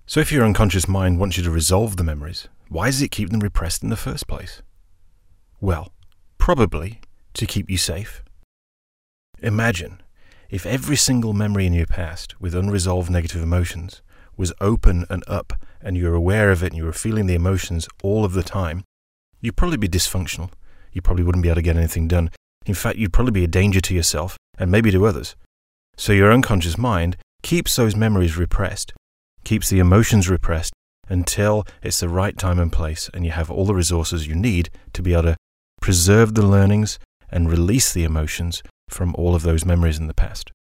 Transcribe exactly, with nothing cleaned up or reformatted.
So if your unconscious mind wants you to resolve the memories, why does it keep them repressed in the first place? Well, probably to keep you safe. Imagine if every single memory in your past with unresolved negative emotions was open and up, and you're aware of it and you were feeling the emotions all of the time, you'd probably be dysfunctional. You probably wouldn't be able to get anything done. In fact, you'd probably be a danger to yourself and maybe to others. So your unconscious mind keeps those memories repressed, keeps the emotions repressed until it's the right time and place and you have all the resources you need to be able to preserve the learnings and release the emotions from all of those memories in the past.